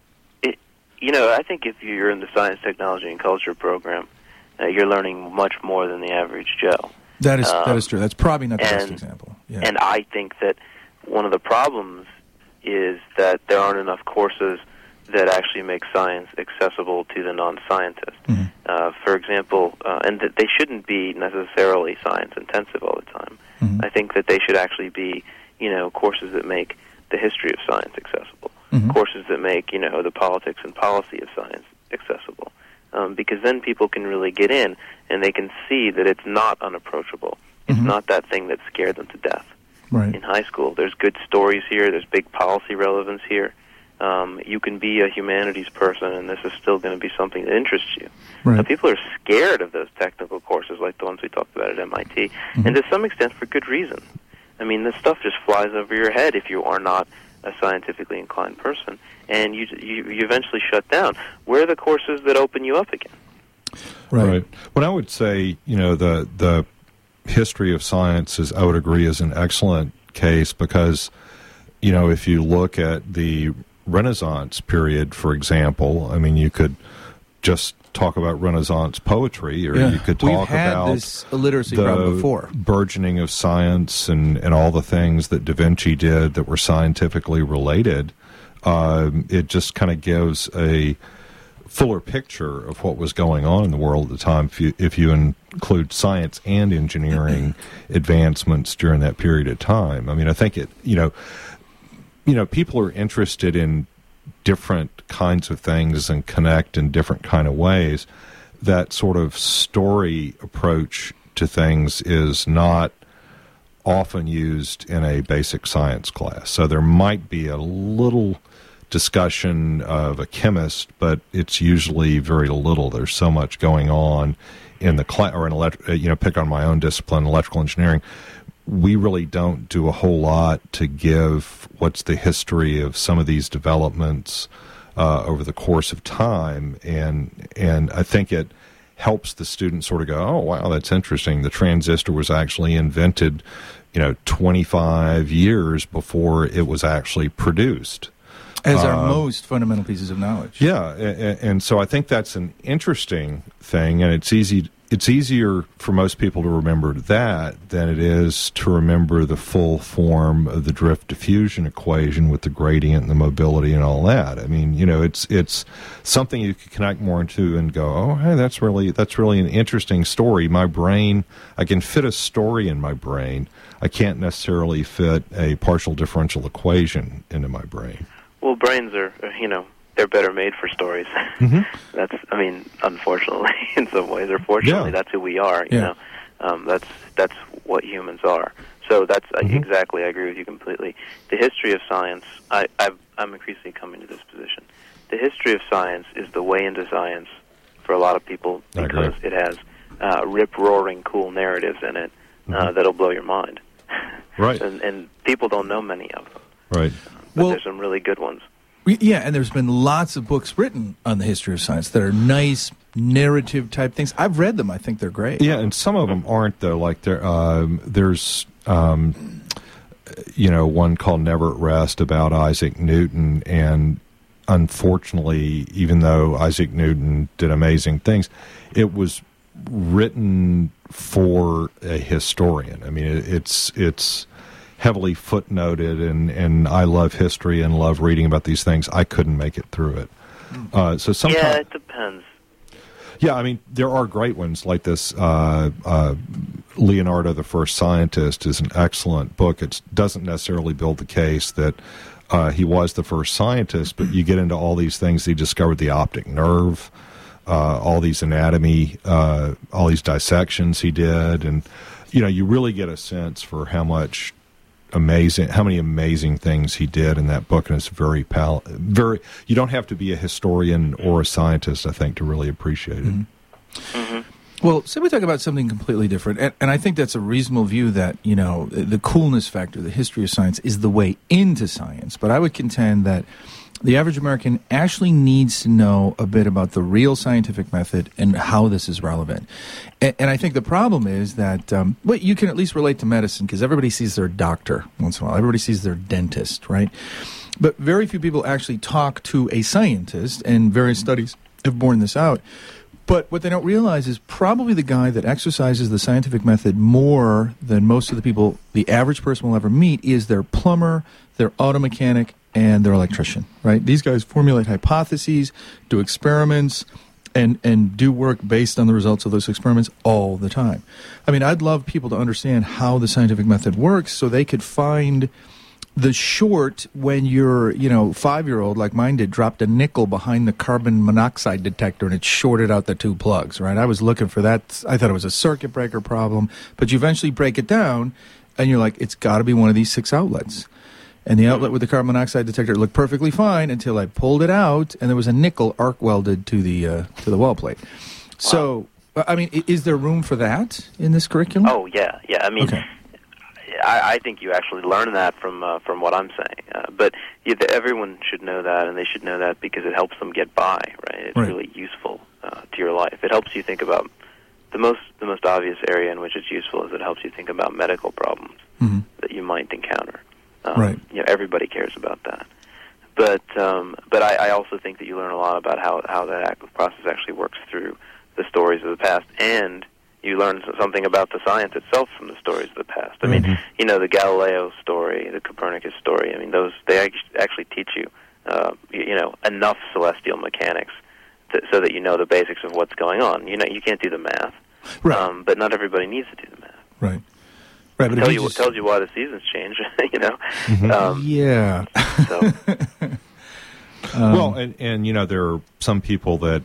I think if you're in the science, technology, and culture program, you're learning much more than the average Joe. That is true. That's probably not the best example. Yeah. And I think that one of the problems is that there aren't enough courses that actually make science accessible to the non-scientist. Mm-hmm. For example, and that they shouldn't be necessarily science-intensive all the time. Mm-hmm. I think that they should actually be, courses that make the history of science accessible, mm-hmm. courses that make, the politics and policy of science accessible. Because then people can really get in, and they can see that it's not unapproachable. It's mm-hmm. not that thing that scared them to death. Right. In high school, there's good stories here. There's big policy relevance here. You can be a humanities person, and this is still going to be something that interests you. Right. So people are scared of those technical courses like the ones we talked about at MIT, mm-hmm. and to some extent for good reason. I mean, this stuff just flies over your head if you are not a scientifically inclined person, and you eventually shut down. Where are the courses that open you up again? Right. What I would say, the history of science I would agree is an excellent case because, if you look at the Renaissance period, for example, I mean, you could just talk about Renaissance poetry, or you could talk about this illiteracy problem before. Burgeoning of science and all the things that Da Vinci did that were scientifically related. It just kind of gives a fuller picture of what was going on in the world at the time if you include science and engineering advancements during that period of time. I mean, I think people are interested in different kinds of things and connect in different kind of ways. That sort of story approach to things is not often used in a basic science class. So there might be a little discussion of a chemist, but it's usually very little. There's so much going on in the class, or in pick on my own discipline, electrical engineering. We really don't do a whole lot to give what's the history of some of these developments over the course of time, and I think it helps the student sort of go, oh wow, that's interesting. The transistor was actually invented, 25 years before it was actually produced. As are most fundamental pieces of knowledge. Yeah, and so I think that's an interesting thing, and it's easier for most people to remember that than it is to remember the full form of the drift diffusion equation with the gradient and the mobility and all that. I mean, it's something you can connect more into and go, oh, hey, that's really an interesting story. My brain, I can fit a story in my brain. I can't necessarily fit a partial differential equation into my brain. Well, brains are, they're better made for stories. Mm-hmm. Unfortunately, in some ways, or fortunately, that's who we are. That's what humans are. So that's exactly. I agree with you completely. The history of science. I'm increasingly coming to this position. The history of science is the way into science for a lot of people because it has rip-roaring cool narratives in it that'll blow your mind. Right. and people don't know many of them. Right. But there's some really good ones. Yeah, and there's been lots of books written on the history of science that are nice narrative type things. I've read them. I think they're great. Yeah, and some of them aren't though. Like there's one called Never at Rest about Isaac Newton, and unfortunately, even though Isaac Newton did amazing things, it was written for a historian. I mean, it's heavily footnoted, and I love history and love reading about these things. I couldn't make it through it. So sometimes, yeah, it depends. Yeah, I mean, there are great ones like this. Leonardo, the First Scientist, is an excellent book. It doesn't necessarily build the case that he was the first scientist, but you get into all these things. He discovered the optic nerve, all these anatomy, all these dissections he did, and you really get a sense for how many amazing things he did in that book, and it's very. You don't have to be a historian or a scientist, I think, to really appreciate it. Mm-hmm. Mm-hmm. Well, say we talk about something completely different, and I think that's a reasonable view that the coolness factor, the history of science, is the way into science. But I would contend that the average American actually needs to know a bit about the real scientific method and how this is relevant. And I think the problem is that, well, you can at least relate to medicine because everybody sees their doctor once in a while. Everybody sees their dentist, right? But very few people actually talk to a scientist, and various studies have borne this out. But what they don't realize is probably the guy that exercises the scientific method more than most of the people the average person will ever meet is their plumber, their auto mechanic, and their electrician, right? These guys formulate hypotheses, do experiments, and do work based on the results of those experiments all the time. I mean, I'd love people to understand how the scientific method works so they could find the short when your, 5-year-old, like mine did, dropped a nickel behind the carbon monoxide detector and it shorted out the 2 plugs, right? I was looking for that. I thought it was a circuit breaker problem, but you eventually break it down and you're like, it's got to be one of these 6 outlets. And the outlet with the carbon monoxide detector looked perfectly fine until I pulled it out, and there was a nickel arc welded to the wall plate. So, I mean, is there room for that in this curriculum? Oh yeah. I mean, okay. I think you actually learn that from what I'm saying. But everyone should know that, and they should know that because it helps them get by. Right? It's really useful to your life. It helps you think about the most obvious area in which it's useful is it helps you think about medical problems that you might encounter. Right. Everybody cares about that. But I also think that you learn a lot about how that process actually works through the stories of the past, and you learn something about the science itself from the stories of the past. I mean, the Galileo story, the Copernicus story. I mean, they actually teach you, enough celestial mechanics so that you know the basics of what's going on. You can't do the math, right? But not everybody needs to do the math, right? Right, but it tells you why the seasons change, yeah. So. Well, and there are some people that,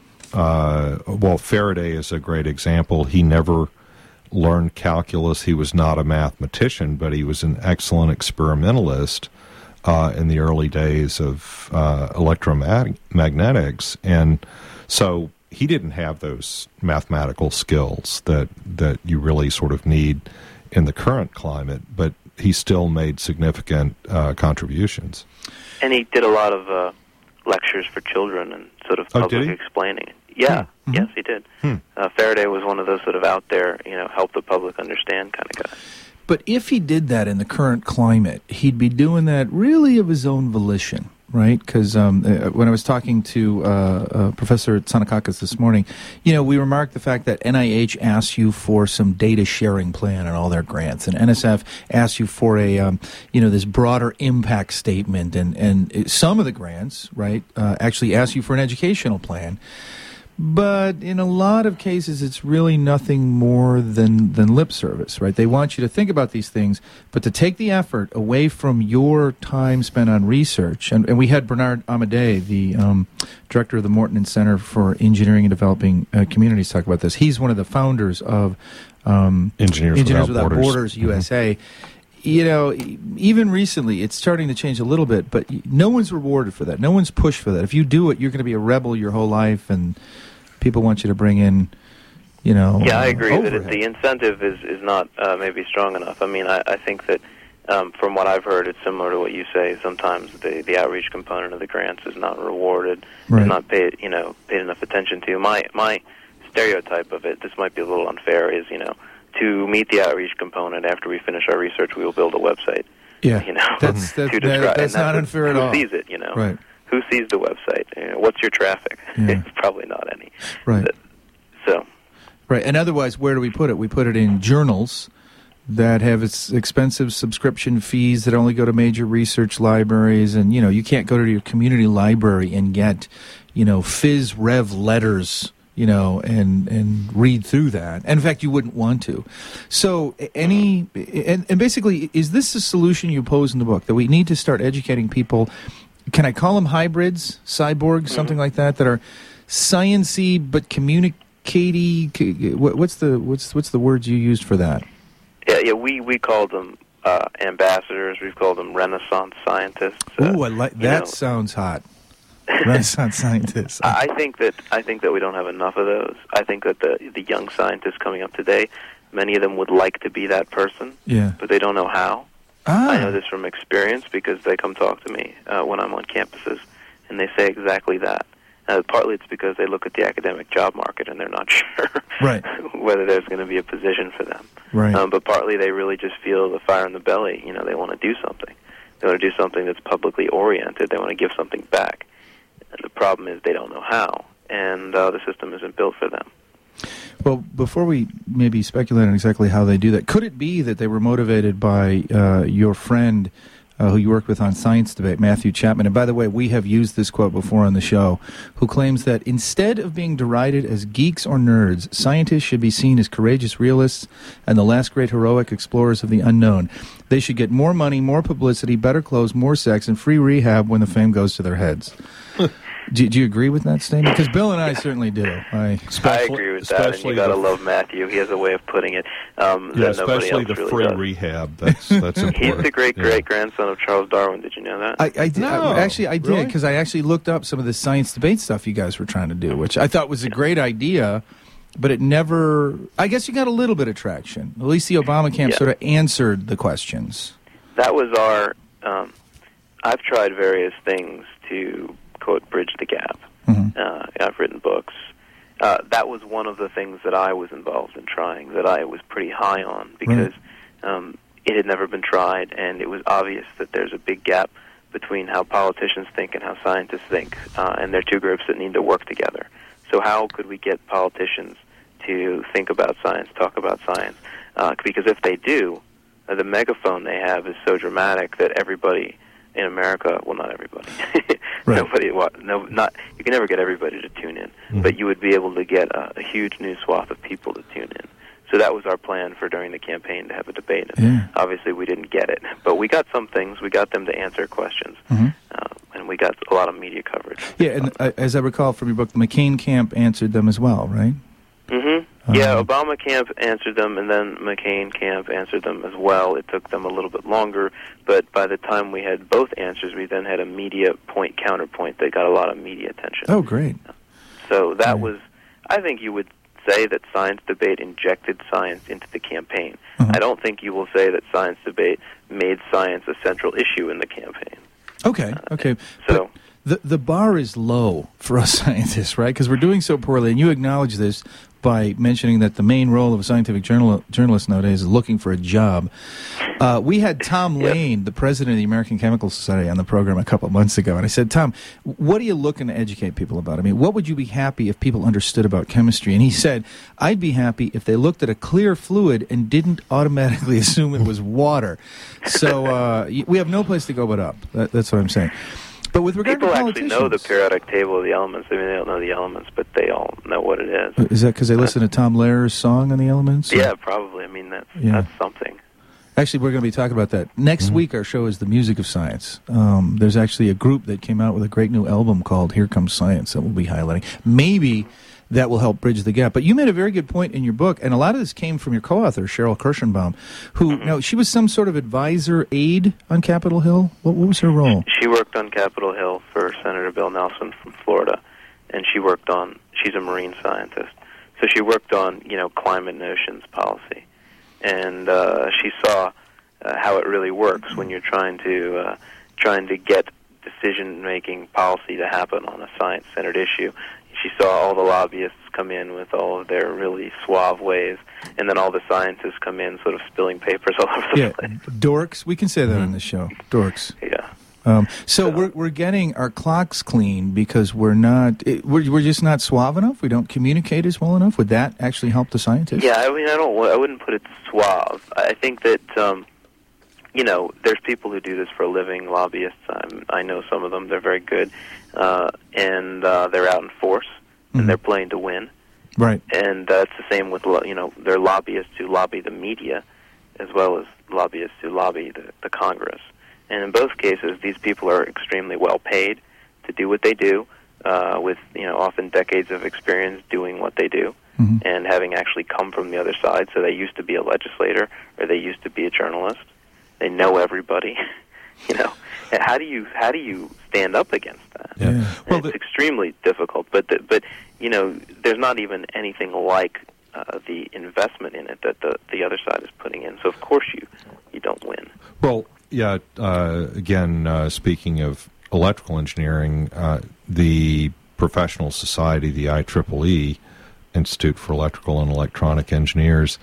Faraday is a great example. He never learned calculus. He was not a mathematician, but he was an excellent experimentalist in the early days of electromagnetics. And so he didn't have those mathematical skills that you really sort of need in the current climate, but he still made significant contributions. And he did a lot of lectures for children and sort of public explaining. Yeah, yes, he did. Faraday was one of those sort of out there, help the public understand kind of guy. But if he did that in the current climate, he'd be doing that really of his own volition, right? Because when I was talking to Professor Tsanakakis this morning, we remarked the fact that NIH asks you for some data sharing plan on all their grants, and NSF asks you for a, this broader impact statement, and some of the grants, right, actually ask you for an educational plan. But in a lot of cases, it's really nothing more than lip service, right? They want you to think about these things, but to take the effort away from your time spent on research. And we had Bernard Amadei, the director of the Morton Center for Engineering and Developing Communities, talk about this. He's one of the founders of Engineers Without Borders USA. Even recently, it's starting to change a little bit, but no one's rewarded for that. No one's pushed for that. If you do it, you're going to be a rebel your whole life, and people want you to bring in, Yeah, I agree overhead. that the incentive is not maybe strong enough. I mean, I think that from what I've heard, it's similar to what you say. Sometimes the outreach component of the grants is not rewarded, is not paid enough attention to. My stereotype of it, this might be a little unfair, is to meet the outreach component after we finish our research, we will build a website. Yeah, that's not unfair at all. Who sees it? Right. Who sees the website? What's your traffic? Yeah. It's probably not any. Right. So. Right, and otherwise, where do we put it? We put it in journals that have its expensive subscription fees that only go to major research libraries, and you can't go to your community library and get phys rev letters. And read through that. And in fact, you wouldn't want to. So and basically, is this the solution you pose in the book, that we need to start educating people? Can I call them hybrids, cyborgs, something like that are science-y but communicate-y? What's the words you used for that? Yeah, we called them ambassadors. We've called them Renaissance scientists. Ooh, I like that. Sounds hot. Renaissance scientists. I think that we don't have enough of those. I think that the young scientists coming up today, many of them would like to be that person, but they don't know how. I know this from experience because they come talk to me when I'm on campuses, and they say exactly that. Partly it's because they look at the academic job market and they're not sure whether there's going to be a position for them. Right. But partly they really just feel the fire in the belly. They want to do something. They want to do something that's publicly oriented. They want to give something back. And the problem is they don't know how, and the system isn't built for them. Well, before we maybe speculate on exactly how they do that, could it be that they were motivated by your friend who you worked with on Science Debate, Matthew Chapman? And by the way, we have used this quote before on the show, who claims that instead of being derided as geeks or nerds, scientists should be seen as courageous realists and the last great heroic explorers of the unknown. They should get more money, more publicity, better clothes, more sex, and free rehab when the fame goes to their heads. Do you agree with that statement? Because Bill and I certainly do. I agree with that, and you got to love Matthew. He has a way of putting it. Especially the really free does. Rehab. That's important. He's the great-great-grandson of Charles Darwin. Did you know that? I did. No, I did, because I actually looked up some of the Science Debate stuff you guys were trying to do, which I thought was a great idea, but it never... I guess you got a little bit of traction. At least the Obama camp sort of answered the questions. That was our... I've tried various things to... quote, bridge the gap. I've written books. That was one of the things that I was involved in trying, that I was pretty high on, because it had never been tried, and it was obvious that there's a big gap between how politicians think and how scientists think, and they're two groups that need to work together. So how could we get politicians to think about science, talk about science? Because if they do, the megaphone they have is so dramatic that everybody in America, well, not everybody. Nobody. You can never get everybody to tune in, but you would be able to get a huge new swath of people to tune in. So that was our plan for during the campaign, to have a debate. And obviously, we didn't get it, but we got some things. We got them to answer questions, and we got a lot of media coverage. Yeah, and as I recall from your book, the McCain camp answered them as well, right? Yeah, Obama camp answered them, and then McCain camp answered them as well. It took them a little bit longer, but by the time we had both answers, we then had a media counterpoint that got a lot of media attention. Oh, great. So that was, I think you would say that Science Debate injected science into the campaign. I don't think you will say that Science Debate made science a central issue in the campaign. Okay. So... The bar is low for us scientists, right? Because we're doing so poorly, and you acknowledge this by mentioning that the main role of a scientific journalist nowadays is looking for a job. We had Tom Lane, the president of the American Chemical Society, on the program a couple of months ago, and I said, Tom, what are you looking to educate people about? I mean, what would you be happy if people understood about chemistry? And he said, I'd be happy if they looked at a clear fluid and didn't automatically assume it was water. So we have no place to go but up. That's what I'm saying. But with regard people to actually know the periodic table of the elements. I mean, they don't know the elements, but they all know what it is. Is that because they listen to Tom Lehrer's song on the elements? Or? Yeah, probably. I mean, that's something. Actually, we're going to be talking about that. Next week, our show is The Music of Science. There's actually a group that came out with a great new album called Here Comes Science that we'll be highlighting. Maybe that will help bridge the gap. But you made a very good point in your book, and a lot of this came from your co-author, Cheryl Kirschenbaum, who, now, she was some sort of advisor aide on Capitol Hill. What was her role? She worked on Capitol Hill for Senator Bill Nelson from Florida, and she's a marine scientist. So she worked on, climate and oceans policy. And she saw how it really works when you're trying to get decision-making policy to happen on a science-centered issue. She saw all the lobbyists come in with all of their really suave ways, and then all the scientists come in sort of spilling papers all over the place. Dorks. We can say that on the show. Dorks. Yeah. So we're getting our clocks clean because we're just not suave enough. We don't communicate as well enough. Would that actually help the scientists? Yeah, I mean, I wouldn't put it suave. I think that there's people who do this for a living, lobbyists. I know some of them. They're very good, and they're out in force, and they're playing to win. Right. And it's the same with there are lobbyists who lobby the media, as well as lobbyists who lobby the Congress. And in both cases, these people are extremely well paid to do what they do, with often decades of experience doing what they do, and having actually come from the other side. So they used to be a legislator, or they used to be a journalist. They know everybody. How do you stand up against that? Yeah. Well, it's extremely difficult. But there's not even anything like the investment in it that the other side is putting in. So of course you don't win. Well, yeah. Again, speaking of electrical engineering, the professional society, the IEEE, Institute for Electrical and Electronic Engineers,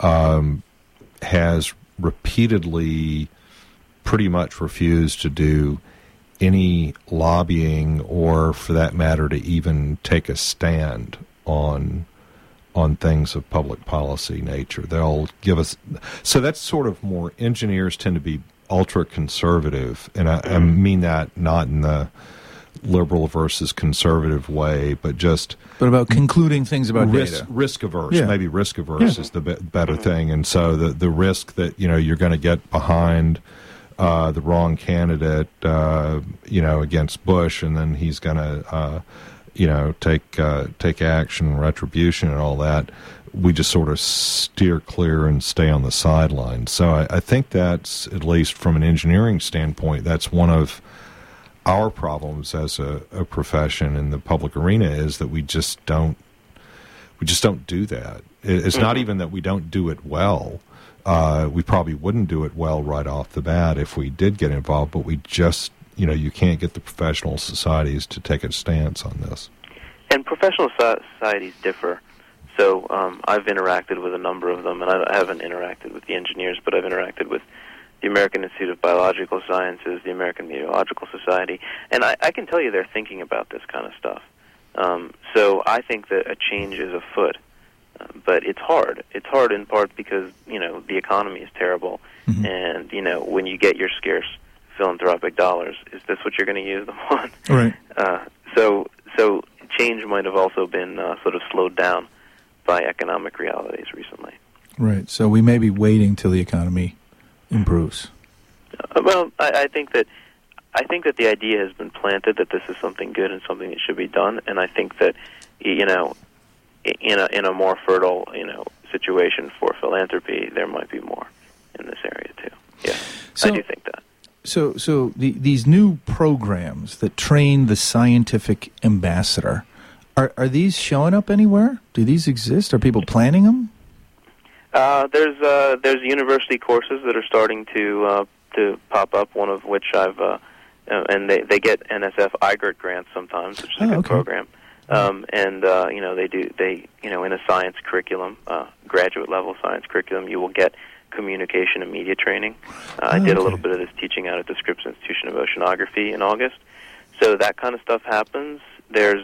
has repeatedly pretty much refused to do any lobbying or, for that matter, to even take a stand on things of public policy nature. They'll give us... So that's sort of more... Engineers tend to be ultra-conservative, and I mean that not in the liberal versus conservative way, but just... But about concluding things about data. Risk-averse. Yeah. Maybe risk-averse is the better thing. And so the risk that, you're going to get behind the wrong candidate, against Bush, and then he's going to... take action, retribution, and all that, we just sort of steer clear and stay on the sidelines. So I think that's, at least from an engineering standpoint, that's one of our problems as a profession in the public arena, is that we just don't do that. It's not even that we don't do it well. We probably wouldn't do it well right off the bat if we did get involved, but we just... you can't get the professional societies to take a stance on this. And professional societies differ. So I've interacted with a number of them, and I haven't interacted with the engineers, but I've interacted with the American Institute of Biological Sciences, the American Meteorological Society, and I can tell you they're thinking about this kind of stuff. So I think that a change is afoot, but it's hard. It's hard in part because, the economy is terrible, and, when you get your scarce philanthropic dollars, is this what you're going to use them on? Right. So change might have also been sort of slowed down by economic realities recently. Right. So we may be waiting till the economy improves. Well, I think that the idea has been planted that this is something good and something that should be done, and I think that in a more fertile situation for philanthropy, there might be more in this area too. Yeah, I do think that. So these new programs that train the scientific ambassador, are these showing up anywhere? Do these exist? Are people planning them? There's university courses that are starting to pop up. One of which I've and they get NSF IGERT grants sometimes, which is a good program. They in a science curriculum, graduate level science curriculum, you will get communication and media training. I did a little bit of this teaching out at the Scripps Institution of Oceanography in August. So that kind of stuff happens. There's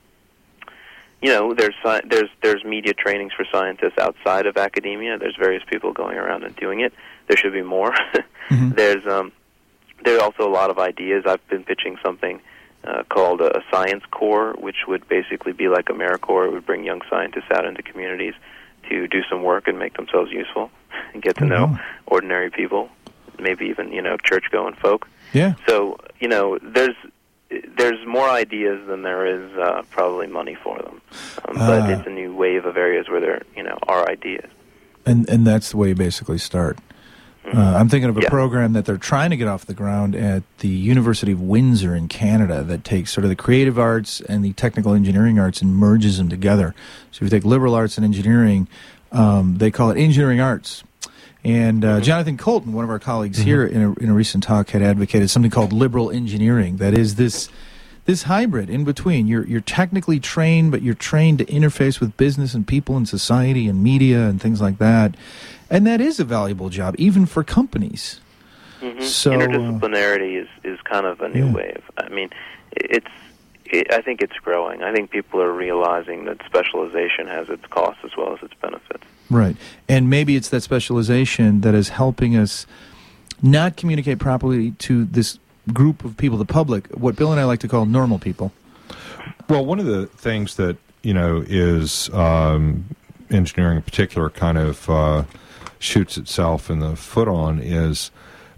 there's media trainings for scientists outside of academia. There's various people going around and doing it. There should be more. There's also a lot of ideas. I've been pitching something called a Science Corps, which would basically be like AmeriCorps. It would bring young scientists out into communities to do some work and make themselves useful and get to know ordinary people, maybe even, church-going folk. Yeah. So, there's more ideas than there is probably money for them. But it's a new wave of areas where there, are ideas. And that's the way you basically start. I'm thinking of a program that they're trying to get off the ground at the University of Windsor in Canada that takes sort of the creative arts and the technical engineering arts and merges them together. So if you take liberal arts and engineering, they call it engineering arts. And Jonathan Colton, one of our colleagues here in a recent talk, had advocated something called liberal engineering. That is this hybrid in between. You're technically trained, but you're trained to interface with business and people and society and media and things like that. And that is a valuable job, even for companies. So interdisciplinarity is kind of a new wave. I mean, I think it's growing. I think people are realizing that specialization has its costs as well as its benefits. Right. And maybe it's that specialization that is helping us not communicate properly to this group of people, the public, what Bill and I like to call normal people. Well, one of the things that, is engineering in particular kind of shoots itself in the foot on is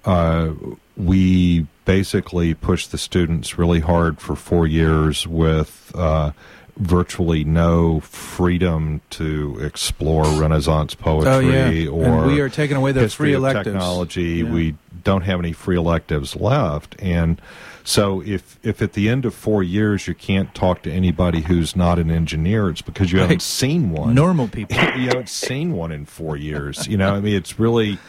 we basically push the students really hard for 4 years with virtually no freedom to explore Renaissance poetry or and we are taking away their free electives. Technology. We don't have any free electives left. And so if at the end of 4 years you can't talk to anybody who's not an engineer, it's because you haven't seen one. Normal people. You haven't seen one in 4 years. I mean, it's really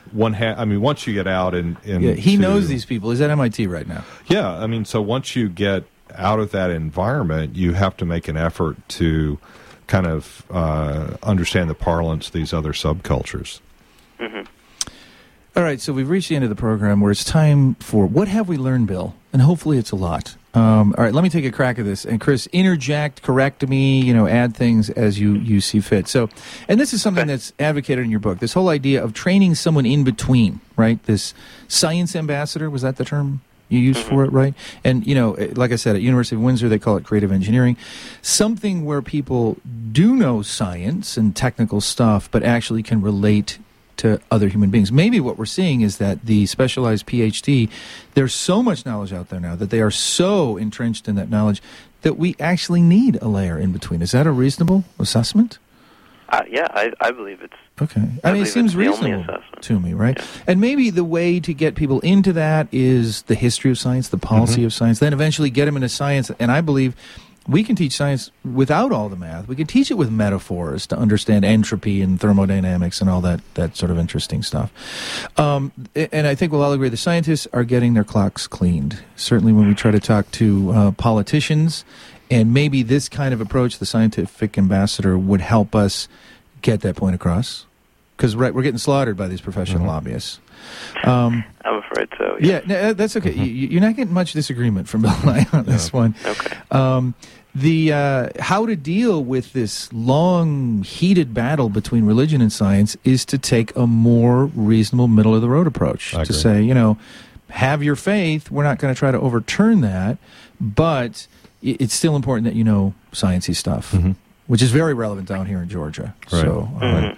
once you get out he knows these people. He's at MIT right now. Yeah, I mean, so once you get out of that environment, you have to make an effort to kind of understand the parlance of these other subcultures. Mm-hmm. All right, so we've reached the end of the program where it's time for What Have We Learned, Bill? And hopefully it's a lot. All right, let me take a crack at this. And Chris, interject, correct me, add things as you see fit. So, and this is something that's advocated in your book, this whole idea of training someone in between, right? This science ambassador, was that the term you used for it, right? And, like I said, at University of Windsor, they call it creative engineering. Something where people do know science and technical stuff, but actually can relate to other human beings. Maybe what we're seeing is that the specialized PhD, there's so much knowledge out there now that they are so entrenched in that knowledge that we actually need a layer in between. Is that a reasonable assessment? Yeah, I believe it's... Okay. I mean, it seems reasonable to me, right? Yeah. And maybe the way to get people into that is the history of science, the policy of science, then eventually get them into science. And I believe we can teach science without all the math. We can teach it with metaphors to understand entropy and thermodynamics and all that sort of interesting stuff. And I think we'll all agree the scientists are getting their clocks cleaned. Certainly when we try to talk to politicians, and maybe this kind of approach, the scientific ambassador, would help us get that point across. Because we're getting slaughtered by these professional lobbyists. I'm afraid so. Yeah, no, that's okay. You're not getting much disagreement from Bill and I on this one. Okay. The how to deal with this long, heated battle between religion and science is to take a more reasonable, middle-of-the-road approach. To say, have your faith. We're not going to try to overturn that, but it's still important that you know sciencey stuff, which is very relevant down here in Georgia. Right. So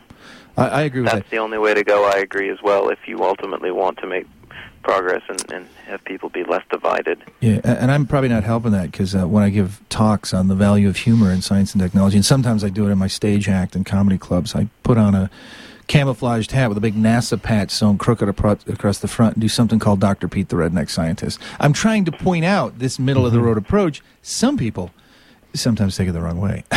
I agree with that. That's the only way to go. I agree as well. If you ultimately want to make progress and have people be less divided. Yeah, and I'm probably not helping that because when I give talks on the value of humor in science and technology, and sometimes I do it in my stage act and comedy clubs, I put on a camouflaged hat with a big NASA patch sewn crooked across the front and do something called Dr. Pete the Redneck Scientist. I'm trying to point out this middle-of-the-road approach. Some people sometimes take it the wrong way.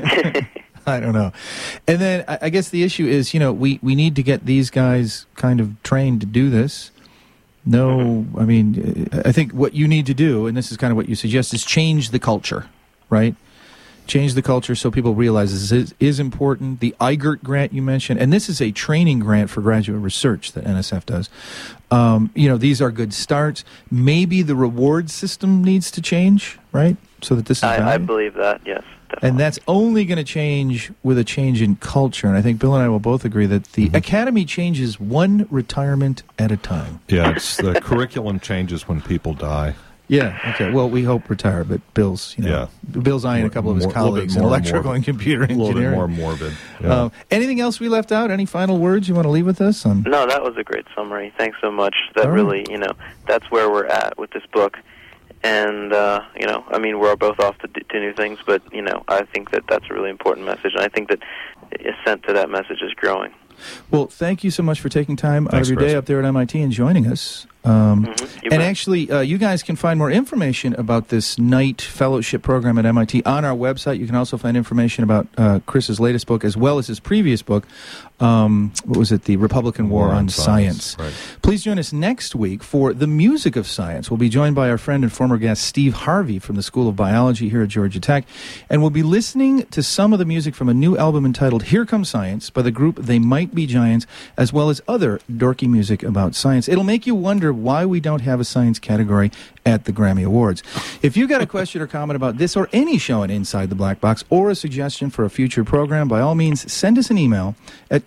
I don't know. And then I guess the issue is, we need to get these guys kind of trained to do this. No, I mean, I think what you need to do, and this is kind of what you suggest, is change the culture, right? Change the culture so people realize this is important. The IGERT grant you mentioned, and this is a training grant for graduate research that NSF does. These are good starts. Maybe the reward system needs to change, right? So that this is I believe that, yes. Definitely. And that's only going to change with a change in culture. And I think Bill and I will both agree that the academy changes one retirement at a time. Yeah, it's the curriculum changes when people die. Yeah, okay. Well, we hope retire, but Bill's, Bill's eyeing a couple of his colleagues in electrical and computer engineering. A little bit more morbid. Yeah. Anything else we left out? Any final words you want to leave with us? No, that was a great summary. Thanks so much. That really, that's where we're at with this book. And, we're both off to new things, but, I think that that's a really important message. And I think that assent to that message is growing. Well, thank you so much for taking time out of your day up there at MIT and joining us. Actually, you guys can find more information about this Knight Fellowship program at MIT on our website. You can also find information about Chris's latest book as well as his previous book. What was it? The Republican War on Science. Right. Please join us next week for The Music of Science. We'll be joined by our friend and former guest Steve Harvey from the School of Biology here at Georgia Tech. And we'll be listening to some of the music from a new album entitled Here Comes Science by the group They Might Be Giants, as well as other dorky music about science. It'll make you wonder why we don't have a science category at the Grammy Awards. If you've got a question or comment about this or any show on Inside the Black Box or a suggestion for a future program, by all means, send us an email at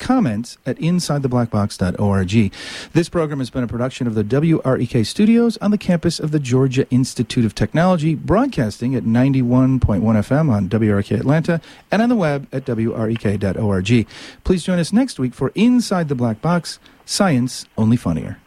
comments@insidetheblackbox.org. This program has been a production of the WREK studios on the campus of the Georgia Institute of Technology, broadcasting at 91.1 FM on WREK Atlanta and on the web at WREK.org. Please join us next week for Inside the Black Box, Science Only Funnier.